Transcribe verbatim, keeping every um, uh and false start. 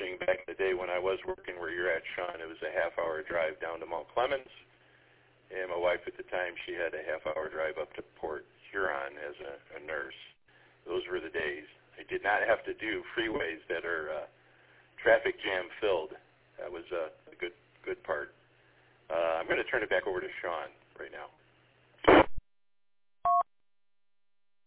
mentioning back in the day when I was working where you're at, Sean, it was a half-hour drive down to Mount Clemens, and my wife at the time, she had a half-hour drive up to Port Huron as a, a nurse. Those were the days. I did not have to do freeways that are uh, traffic jam filled. That was uh, a good good part. Uh, I'm going to turn it back over to Sean right now.